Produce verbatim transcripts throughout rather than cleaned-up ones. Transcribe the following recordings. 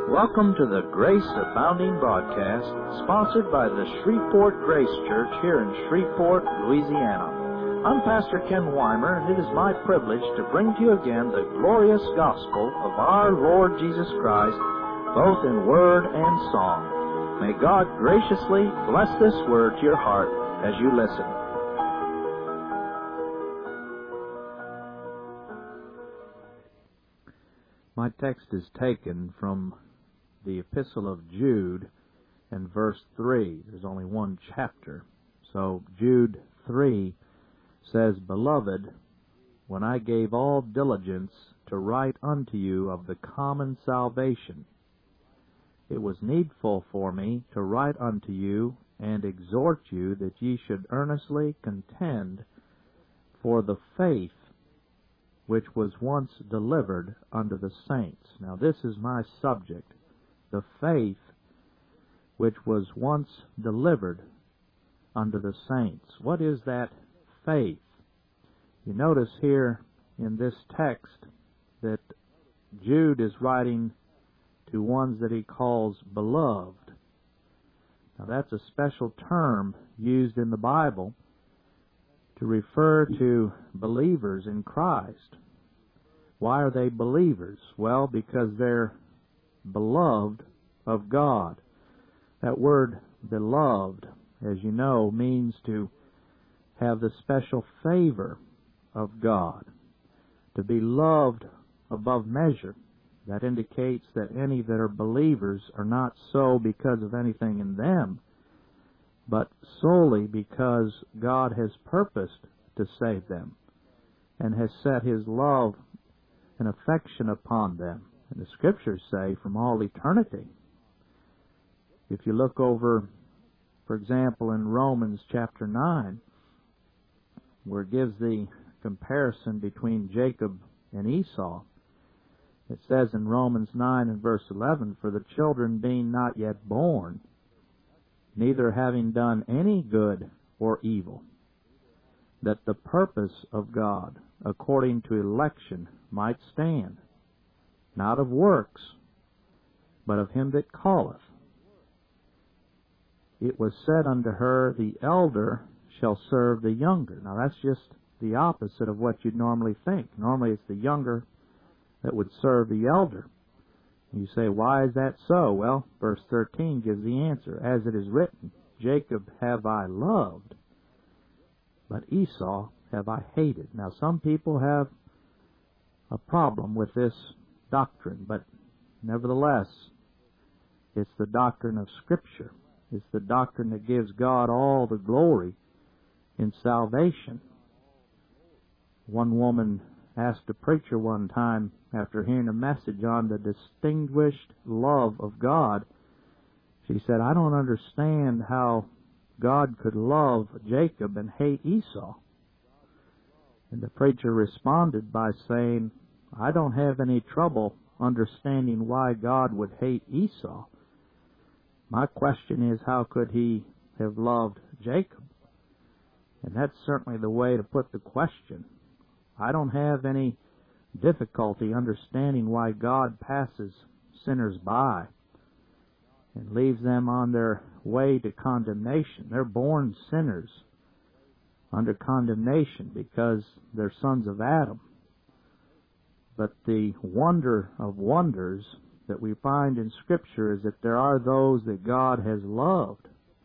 Welcome to the Grace Abounding broadcast, sponsored by the Shreveport Grace Church here in Shreveport, Louisiana. I'm Pastor Ken Weimer, and it is my privilege to bring to you again the glorious gospel of our Lord Jesus Christ, both in word and song. May God graciously bless this word to your heart as you listen. My text is taken from the Epistle of Jude and verse three. There's only one chapter. So Jude three says, Beloved, when I gave all diligence to write unto you of the common salvation, it was needful for me to write unto you and exhort you that ye should earnestly contend for the faith which was once delivered unto the saints. Now this is my subject, the faith which was once delivered unto the saints. What is that faith? You notice here in this text that Jude is writing to ones that he calls beloved. Now that's a special term used in the Bible to refer to believers in Christ. Why are they believers? Well, because they're beloved of God. That word beloved, as you know, means to have the special favor of God, to be loved above measure. That indicates that any that are believers are not so because of anything in them, but solely because God has purposed to save them and has set His love and affection upon them. And the Scriptures say from all eternity. If you look over, for example, in Romans chapter nine, where it gives the comparison between Jacob and Esau, it says in Romans nine and verse eleven, For the children being not yet born, neither having done any good or evil, that the purpose of God, according to election, might stand, not of works, but of him that calleth. It was said unto her, The elder shall serve the younger. Now that's just the opposite of what you'd normally think. Normally it's the younger that would serve the elder. You say, why is that so? Well, verse thirteen gives the answer. As it is written, Jacob have I loved, but Esau have I hated. Now some people have a problem with this doctrine, but nevertheless, it's the doctrine of Scripture. It's the doctrine that gives God all the glory in salvation. One woman asked a preacher one time, after hearing a message on the distinguished love of God, she said, I don't understand how God could love Jacob and hate Esau. And the preacher responded by saying, I don't have any trouble understanding why God would hate Esau. My question is, how could he have loved Jacob? And that's certainly the way to put the question. I don't have any difficulty understanding why God passes sinners by and leaves them on their way to condemnation. They're born sinners under condemnation because they're sons of Adam. But the wonder of wonders that we find in Scripture is that there are those that God has loved.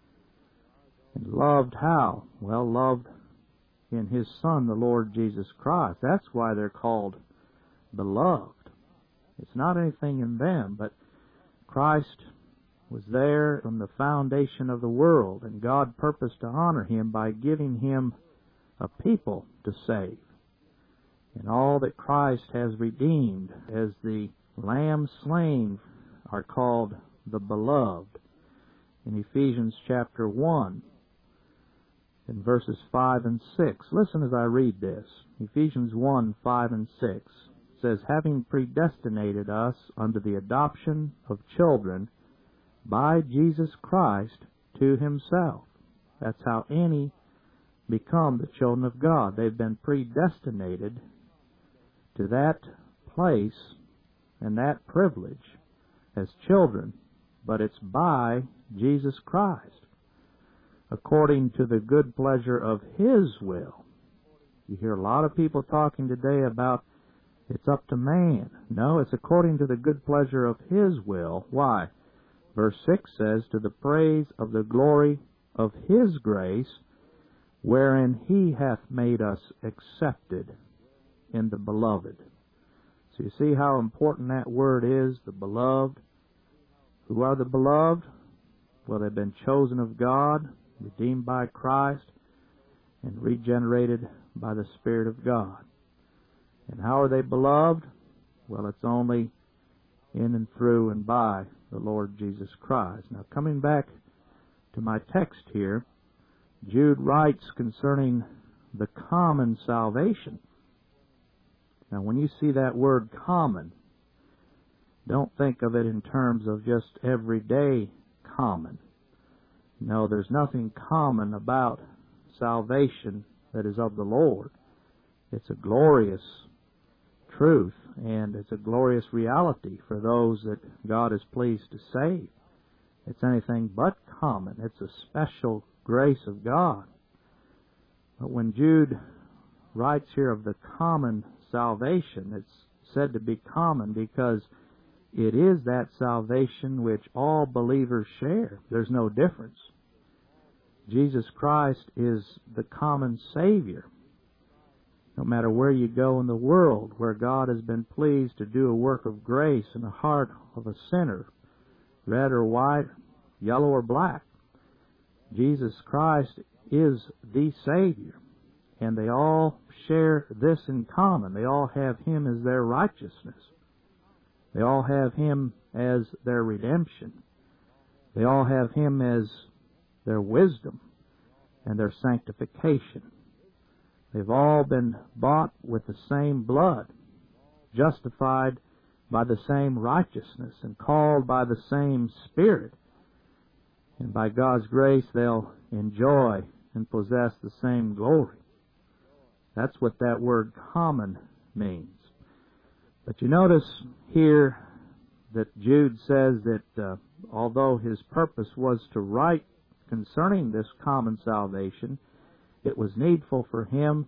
And loved how? Well, loved in His Son, the Lord Jesus Christ. That's why they're called beloved. It's not anything in them, but Christ was there from the foundation of the world, and God purposed to honor Him by giving Him a people to save. And all that Christ has redeemed as the Lamb slain are called the beloved. In Ephesians chapter one, in verses five and six, listen as I read this. Ephesians one, five and six says, Having predestinated us unto the adoption of children by Jesus Christ to Himself. That's how any become the children of God. They've been predestinated to that place and that privilege as children, but it's by Jesus Christ, according to the good pleasure of His will. You hear a lot of people talking today about it's up to man. No, it's according to the good pleasure of His will. Why? Verse six says, to the praise of the glory of His grace, wherein He hath made us accepted in the beloved. So you see how important that word is, the beloved. Who are the beloved? Well, they've been chosen of God, redeemed by Christ, and regenerated by the Spirit of God. And how are they beloved? Well, it's only in and through and by the Lord Jesus Christ. Now, coming back to my text here, Jude writes concerning the common salvation. Now, when you see that word common, don't think of it in terms of just everyday common. No, there's nothing common about salvation that is of the Lord. It's a glorious truth, and it's a glorious reality for those that God is pleased to save. It's anything but common. It's a special grace of God. But when Jude writes here of the common salvation, it's said to be common because it is that salvation which all believers share. There's no difference. Jesus Christ is the common Savior. No matter where you go in the world, where God has been pleased to do a work of grace in the heart of a sinner, red or white, yellow or black, Jesus Christ is the Savior. And they all share this in common. They all have Him as their righteousness. They all have Him as their redemption. They all have Him as their wisdom and their sanctification. They've all been bought with the same blood, justified by the same righteousness, and called by the same Spirit. And by God's grace, they'll enjoy and possess the same glory. That's what that word common means. But you notice here that Jude says that uh, although his purpose was to write concerning this common salvation, it was needful for him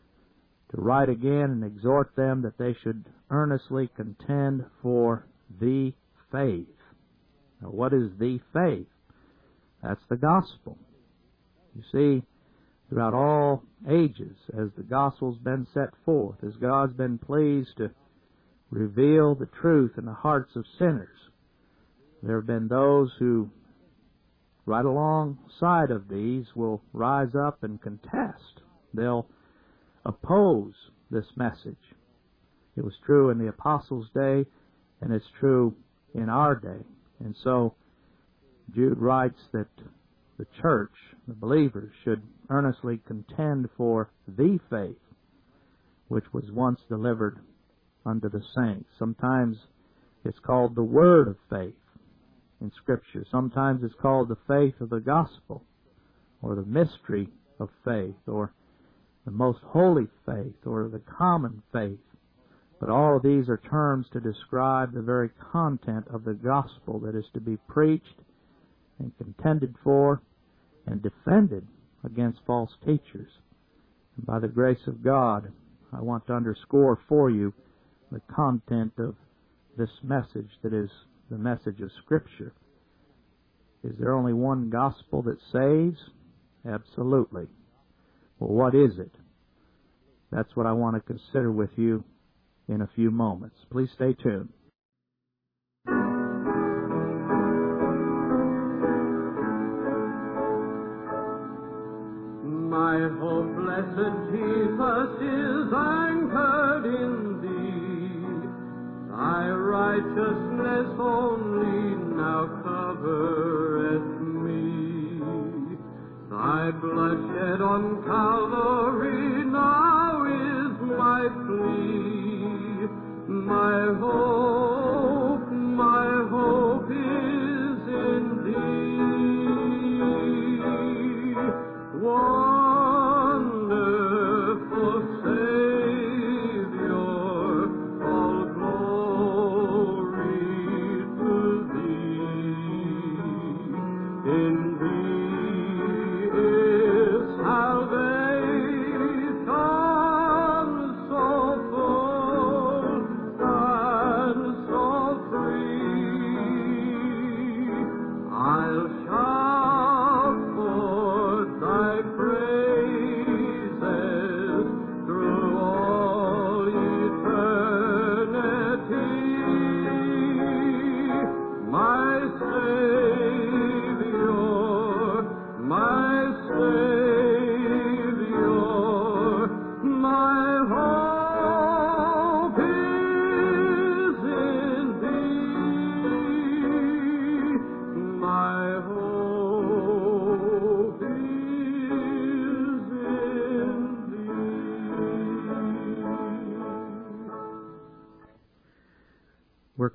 to write again and exhort them that they should earnestly contend for the faith. Now, what is the faith? That's the gospel. You see, throughout all ages, as the gospel's been set forth, as God's been pleased to reveal the truth in the hearts of sinners, there have been those who, right alongside of these, will rise up and contest. They'll oppose this message. It was true in the apostles' day, and it's true in our day. And so Jude writes that the church, the believers, should earnestly contend for the faith which was once delivered unto the saints. Sometimes it's called the word of faith in Scripture. Sometimes it's called the faith of the gospel, or the mystery of faith, or the most holy faith, or the common faith. But all of these are terms to describe the very content of the gospel that is to be preached and contended for and defended against false teachers. And by the grace of God, I want to underscore for you the content of this message that is the message of Scripture. Is there only one gospel that saves? Absolutely. Well, what is it? That's what I want to consider with you in a few moments. Please stay tuned. My hope, blessed Jesus, is anchored in Thee. Thy righteousness only now covereth me. Thy blood shed on Calvary now is my plea. My hope, my hope is in Thee. One Savior, all glory to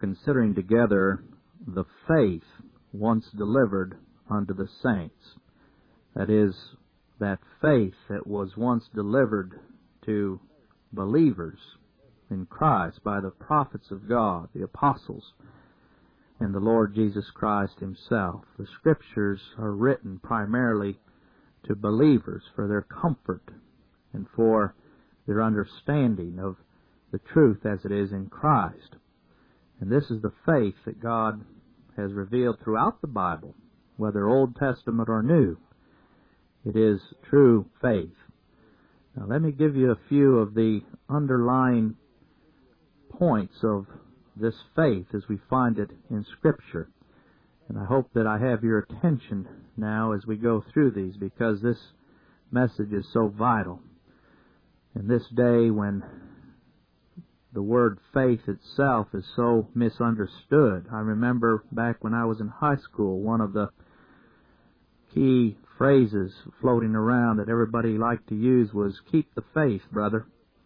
considering together the faith once delivered unto the saints. That is, that faith that was once delivered to believers in Christ by the prophets of God, the apostles, and the Lord Jesus Christ Himself. The Scriptures are written primarily to believers for their comfort and for their understanding of the truth as it is in Christ. And this is the faith that God has revealed throughout the Bible, whether Old Testament or New. It is true faith. Now let me give you a few of the underlying points of this faith as we find it in Scripture. And I hope that I have your attention now as we go through these, because this message is so vital. In this day when the word faith itself is so misunderstood. I remember back when I was in high school, one of the key phrases floating around that everybody liked to use was, "Keep the faith, brother."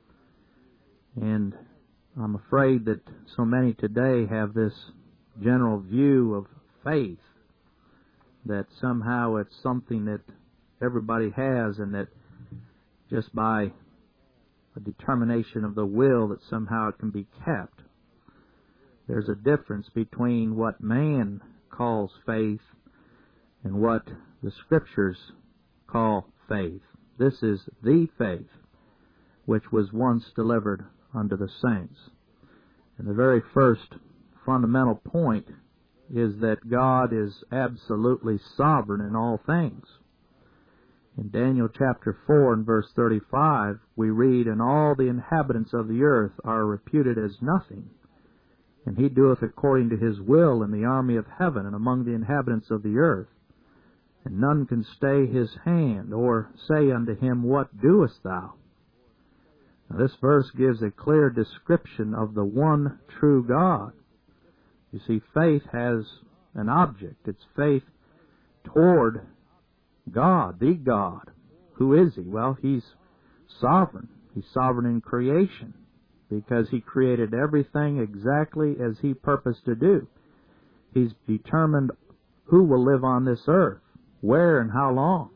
And I'm afraid that so many today have this general view of faith, that somehow it's something that everybody has, and that just by a determination of the will that somehow it can be kept. There's a difference between what man calls faith and what the Scriptures call faith. This is the faith which was once delivered unto the saints. And the very first fundamental point is that God is absolutely sovereign in all things. In Daniel chapter four and verse thirty-five, we read, "And all the inhabitants of the earth are reputed as nothing. And He doeth according to His will in the army of heaven and among the inhabitants of the earth. And none can stay His hand, or say unto Him, What doest thou?" Now, this verse gives a clear description of the one true God. You see, faith has an object. It's faith toward God, the God. Who is He? Well, He's sovereign. He's sovereign in creation because He created everything exactly as He purposed to do. He's determined who will live on this earth, where and how long.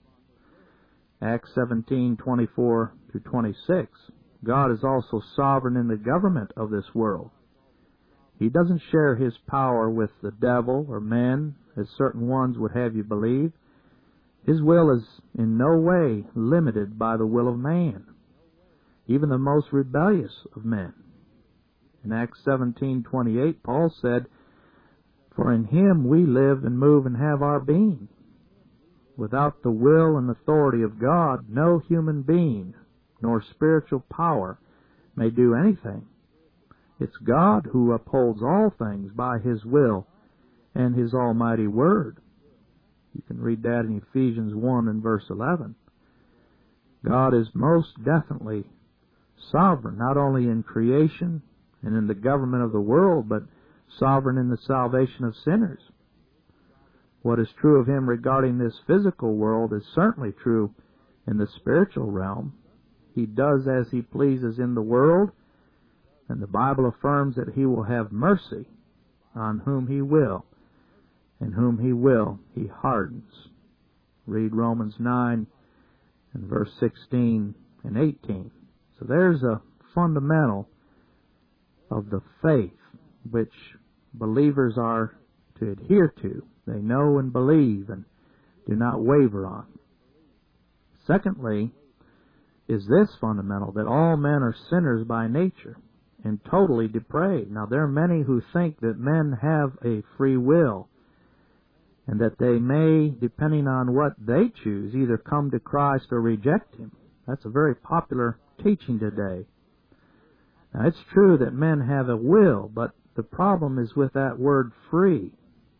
Acts seventeen, twenty-four through twenty-six. God is also sovereign in the government of this world. He doesn't share His power with the devil or men, as certain ones would have you believe. His will is in no way limited by the will of man, even the most rebellious of men. In Acts seventeen twenty-eight, Paul said, "For in Him we live and move and have our being." Without the will and authority of God, no human being nor spiritual power may do anything. It's God who upholds all things by His will and His almighty word. You can read that in Ephesians one and verse eleven. God is most definitely sovereign, not only in creation and in the government of the world, but sovereign in the salvation of sinners. What is true of Him regarding this physical world is certainly true in the spiritual realm. He does as He pleases in the world, and the Bible affirms that He will have mercy on whom He will, and whom He will, He hardens. Read Romans nine and verse sixteen and eighteen. So there's a fundamental of the faith which believers are to adhere to. They know and believe and do not waver on. Secondly, is this fundamental, that all men are sinners by nature and totally depraved. Now, there are many who think that men have a free will and that they may, depending on what they choose, either come to Christ or reject Him. That's a very popular teaching today. Now, it's true that men have a will, but the problem is with that word free.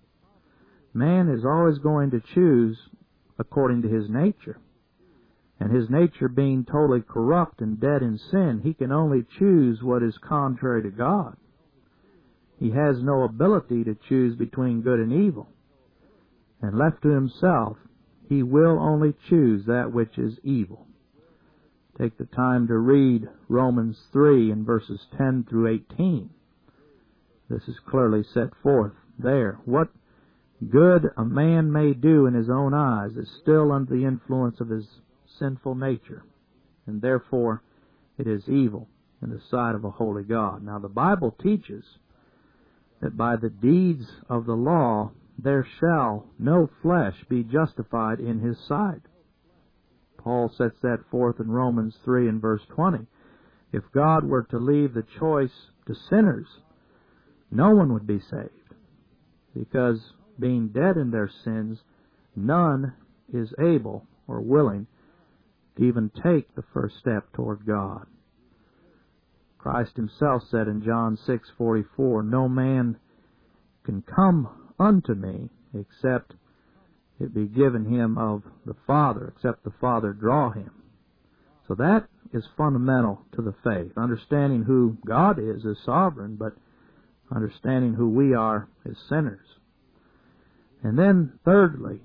Man is always going to choose according to his nature. And his nature being totally corrupt and dead in sin, he can only choose what is contrary to God. He has no ability to choose between good and evil. And left to himself, he will only choose that which is evil. Take the time to read Romans three and verses ten through eighteen. This is clearly set forth there. What good a man may do in his own eyes is still under the influence of his sinful nature, and therefore it is evil in the sight of a holy God. Now the Bible teaches that by the deeds of the law there shall no flesh be justified in his sight. Paul sets that forth in Romans three and verse twenty. If God were to leave the choice to sinners, no one would be saved, because being dead in their sins, none is able or willing to even take the first step toward God. Christ himself said in John six forty-four, no man can come unto me except it be given him of the Father, except the Father draw him. So that is fundamental to the faith, understanding who God is as sovereign, but understanding who we are as sinners. And then, thirdly,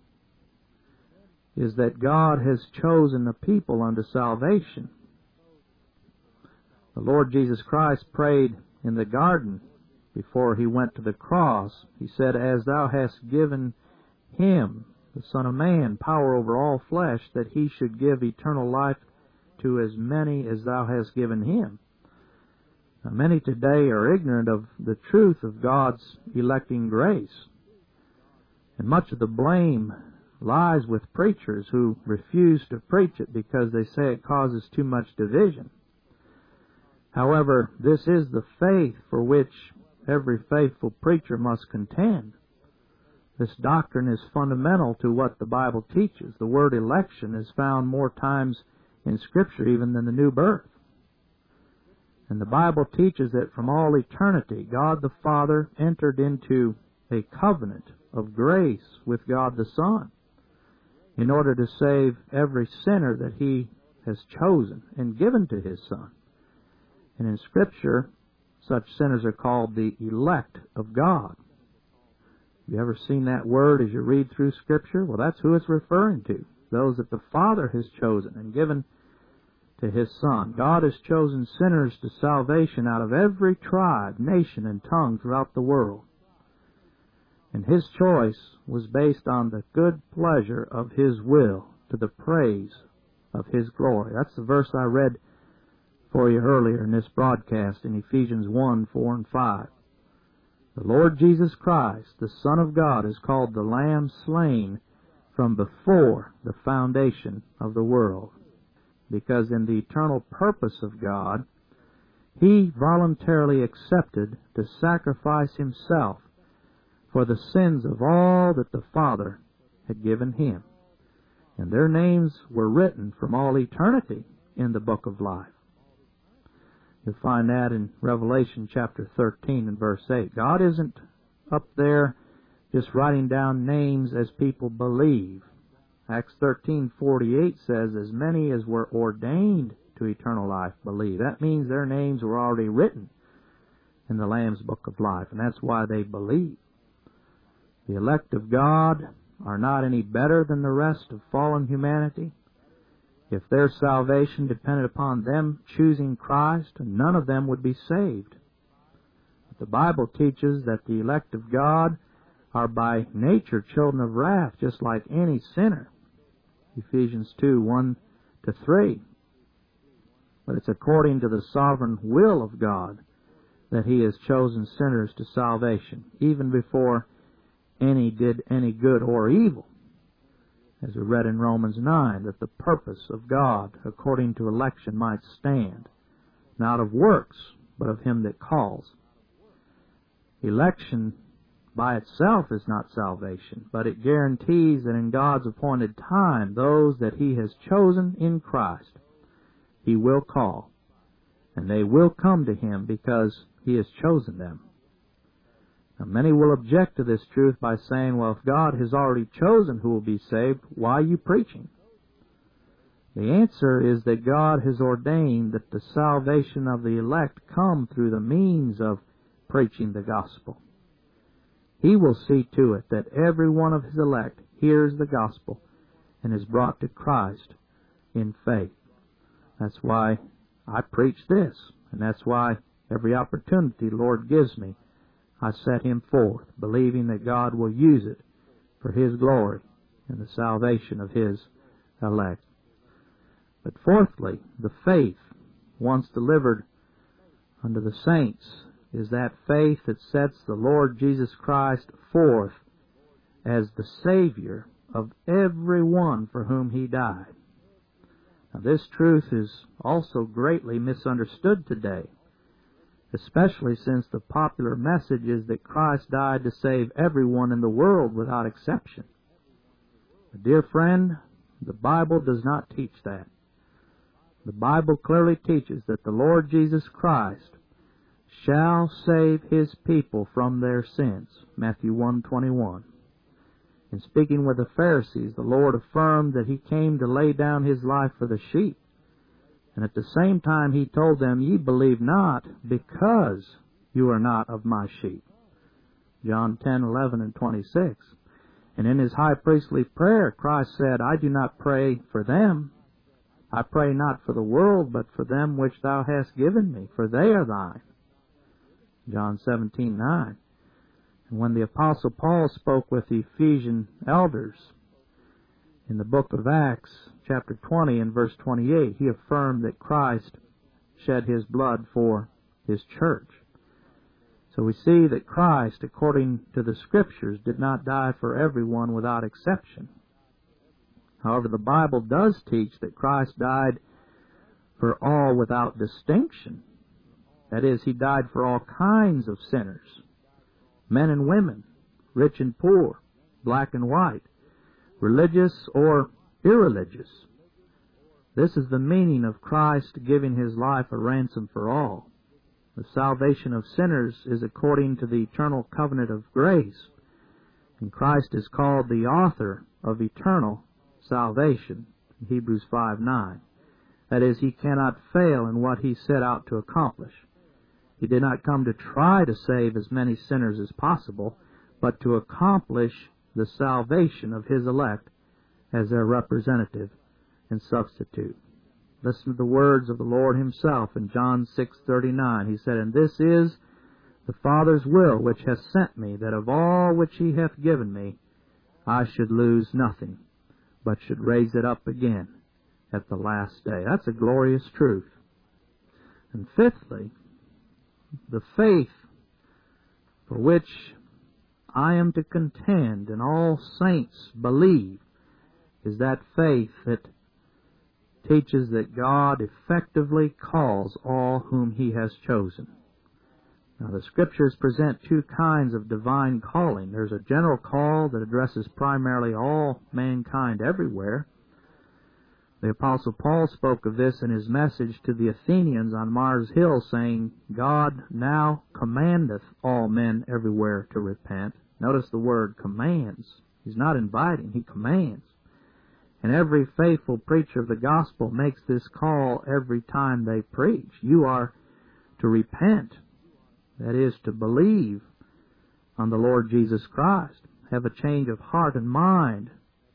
is that God has chosen a people unto salvation. The Lord Jesus Christ prayed in the garden before he went to the cross. He said, as thou hast given him, the Son of Man, power over all flesh, that he should give eternal life to as many as thou hast given him. Now, many today are ignorant of the truth of God's electing grace. And much of the blame lies with preachers who refuse to preach it because they say it causes too much division. However, this is the faith for which every faithful preacher must contend. This doctrine is fundamental to what the Bible teaches. The word election is found more times in Scripture even than the new birth. And the Bible teaches that from all eternity, God the Father entered into a covenant of grace with God the Son in order to save every sinner that he has chosen and given to his Son. And in Scripture, such sinners are called the elect of God. Have you ever seen that word as you read through Scripture? Well, that's who it's referring to. Those that the Father has chosen and given to his Son. God has chosen sinners to salvation out of every tribe, nation, and tongue throughout the world. And his choice was based on the good pleasure of his will to the praise of his glory. That's the verse I read for you earlier in this broadcast in Ephesians one, four, and five. The Lord Jesus Christ, the Son of God, is called the Lamb slain from before the foundation of the world, because in the eternal purpose of God, he voluntarily accepted to sacrifice himself for the sins of all that the Father had given him. And their names were written from all eternity in the book of life. You'll find that in Revelation chapter thirteen and verse eight. God isn't up there just writing down names as people believe. Acts thirteen forty-eight says, as many as were ordained to eternal life believe. That means their names were already written in the Lamb's book of life, and that's why they believe. The elect of God are not any better than the rest of fallen humanity. If their salvation depended upon them choosing Christ, none of them would be saved. But the Bible teaches that the elect of God are by nature children of wrath, just like any sinner. Ephesians two, one to three. But it's according to the sovereign will of God that he has chosen sinners to salvation, even before any did any good or evil. As we read in Romans nine, that the purpose of God according to election might stand, not of works, but of him that calls. Election by itself is not salvation, but it guarantees that in God's appointed time, those that he has chosen in Christ, he will call, and they will come to him because he has chosen them. Now, many will object to this truth by saying, well, if God has already chosen who will be saved, why are you preaching? The answer is that God has ordained that the salvation of the elect come through the means of preaching the gospel. He will see to it that every one of his elect hears the gospel and is brought to Christ in faith. That's why I preach this, and that's why every opportunity the Lord gives me, I set him forth, believing that God will use it for His glory and the salvation of His elect. But fourthly, the faith once delivered unto the saints is that faith that sets the Lord Jesus Christ forth as the Savior of every one for whom He died. Now, this truth is also greatly misunderstood today, especially since the popular message is that Christ died to save everyone in the world without exception. But dear friend, the Bible does not teach that. The Bible clearly teaches that the Lord Jesus Christ shall save His people from their sins. Matthew one twenty-one. In speaking with the Pharisees, the Lord affirmed that He came to lay down His life for the sheep. And at the same time He told them, Ye believe not, because you are not of my sheep. John ten eleven and twenty-six. And in His high priestly prayer, Christ said, I do not pray for them. I pray not for the world, but for them which Thou hast given me, for they are Thine. John seventeen nine. And when the Apostle Paul spoke with the Ephesian elders in the book of Acts, chapter twenty and verse twenty-eight, he affirmed that Christ shed His blood for His church. So we see that Christ, according to the Scriptures, did not die for everyone without exception. However, the Bible does teach that Christ died for all without distinction. That is, He died for all kinds of sinners, men and women, rich and poor, black and white, religious or irreligious. This is the meaning of Christ giving His life a ransom for all. The salvation of sinners is according to the eternal covenant of grace, and Christ is called the author of eternal salvation, Hebrews five nine. That is, He cannot fail in what He set out to accomplish. He did not come to try to save as many sinners as possible, but to accomplish the salvation of His elect as their representative and substitute. Listen to the words of the Lord Himself in John six thirty-nine. He said, And this is the Father's will which hath sent me, that of all which He hath given me I should lose nothing, but should raise it up again at the last day. That's a glorious truth. And fifthly, the faith for which I am to contend and all saints believe is that faith that teaches that God effectively calls all whom He has chosen. Now, the Scriptures present two kinds of divine calling. There's a general call that addresses primarily all mankind everywhere. The Apostle Paul spoke of this in his message to the Athenians on Mars Hill, saying, God now commandeth all men everywhere to repent. Notice the word commands. He's not inviting, He commands. And every faithful preacher of the gospel makes this call every time they preach. You are to repent. That is, to believe on the Lord Jesus Christ. Have a change of heart and mind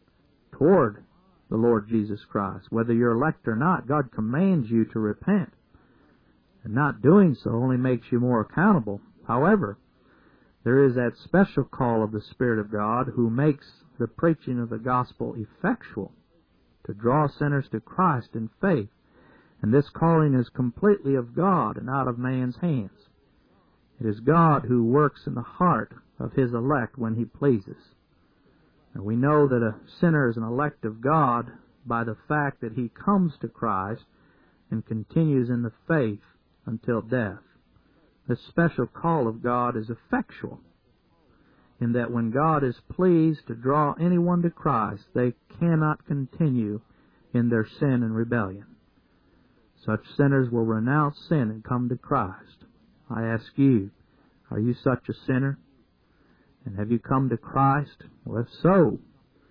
toward the Lord Jesus Christ. Whether you're elect or not, God commands you to repent. And not doing so only makes you more accountable. However, there is that special call of the Spirit of God who makes the preaching of the gospel effectual to draw sinners to Christ in faith. And this calling is completely of God and out of man's hands. It is God who works in the heart of His elect when He pleases. And we know that a sinner is an elect of God by the fact that he comes to Christ and continues in the faith until death. This special call of God is effectual, in that when God is pleased to draw anyone to Christ, they cannot continue in their sin and rebellion. Such sinners will renounce sin and come to Christ. I ask you, are you such a sinner? And have you come to Christ? Well, if so,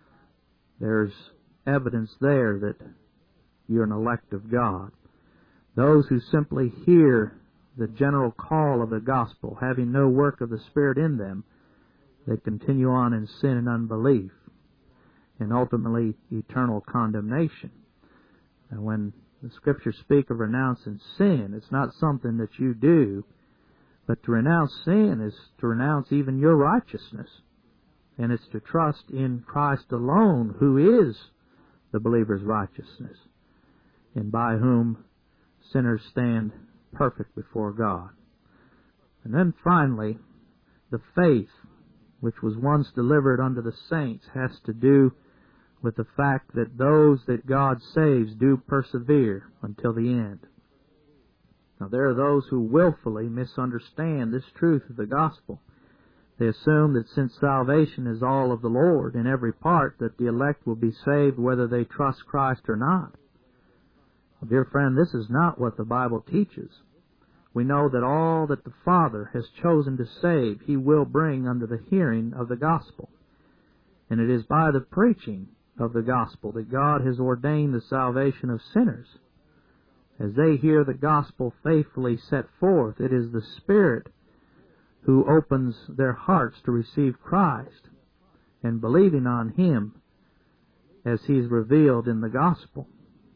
there's evidence there that you're an elect of God. Those who simply hear the general call of the gospel, having no work of the Spirit in them, they continue on in sin and unbelief, and ultimately eternal condemnation. And when the Scriptures speak of renouncing sin, it's not something that you do But to renounce sin is to renounce even your righteousness. And it's to trust in Christ alone, who is the believer's righteousness, and by whom sinners stand perfect before God. And then finally, the faith which was once delivered unto the saints has to do with the fact that those that God saves do persevere until the end. Now, there are those who willfully misunderstand this truth of the gospel. They assume that since salvation is all of the Lord in every part, that the elect will be saved whether they trust Christ or not. Well, dear friend, this is not what the Bible teaches. We know that all that the Father has chosen to save, He will bring under the hearing of the gospel. And it is by the preaching of the gospel that God has ordained the salvation of sinners. As they hear the gospel faithfully set forth, it is the Spirit who opens their hearts to receive Christ and believing on Him as He is revealed in the gospel.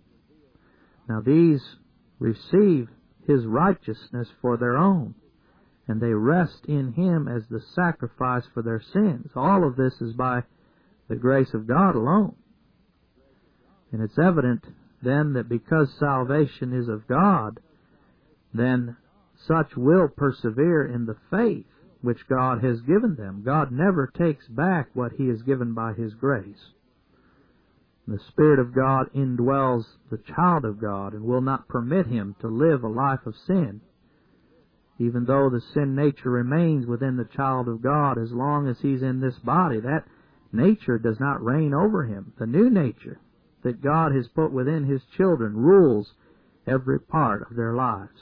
Now these receive His righteousness for their own, and they rest in Him as the sacrifice for their sins. All of this is by the grace of God alone. And it's evident then that because salvation is of God, then such will persevere in the faith which God has given them. God never takes back what He has given by His grace. The Spirit of God indwells the child of God and will not permit him to live a life of sin. Even though the sin nature remains within the child of God as long as he's in this body, that nature does not reign over him. The new nature that God has put within His children rules every part of their lives.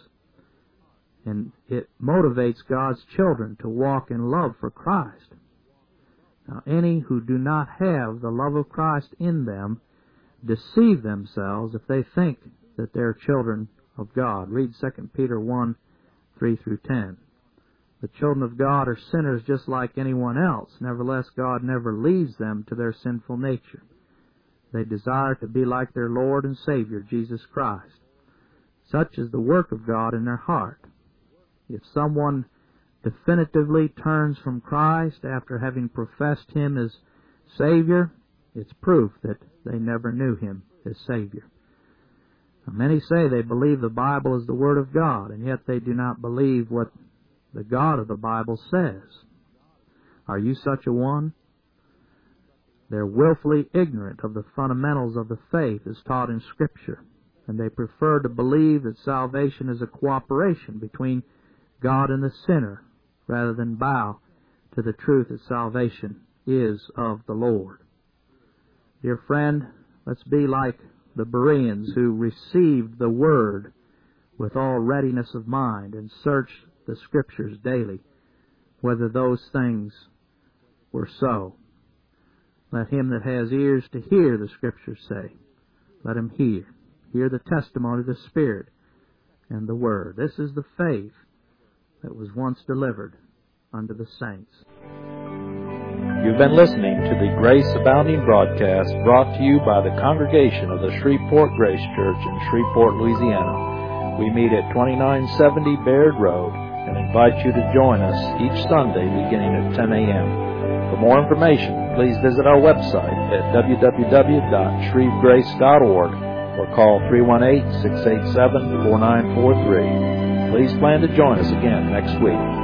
And it motivates God's children to walk in love for Christ. Now, any who do not have the love of Christ in them deceive themselves if they think that they're children of God. Read Second Peter one, three through ten. The children of God are sinners just like anyone else. Nevertheless, God never leaves them to their sinful nature. They desire to be like their Lord and Savior, Jesus Christ. Such is the work of God in their heart. If someone definitively turns from Christ after having professed Him as Savior, it's proof that they never knew Him as Savior. Now, many say they believe the Bible is the Word of God, and yet they do not believe what the God of the Bible says. Are you such a one? They're willfully ignorant of the fundamentals of the faith as taught in Scripture, and they prefer to believe that salvation is a cooperation between God and the sinner, rather than bow to the truth that salvation is of the Lord. Dear friend, let's be like the Bereans who received the Word with all readiness of mind and searched the Scriptures daily, whether those things were so. Let him that has ears to hear, the Scriptures say, let him hear. Hear the testimony of the Spirit and the Word. This is the faith that was once delivered unto the saints. You've been listening to the Grace Abounding broadcast brought to you by the congregation of the Shreveport Grace Church in Shreveport, Louisiana. We meet at twenty-nine seventy Baird Road and invite you to join us each Sunday beginning at ten a.m. For more information, please visit our website at w w w dot shreve grace dot org or call three one eight, six eight seven, four nine four three. Please plan to join us again next week.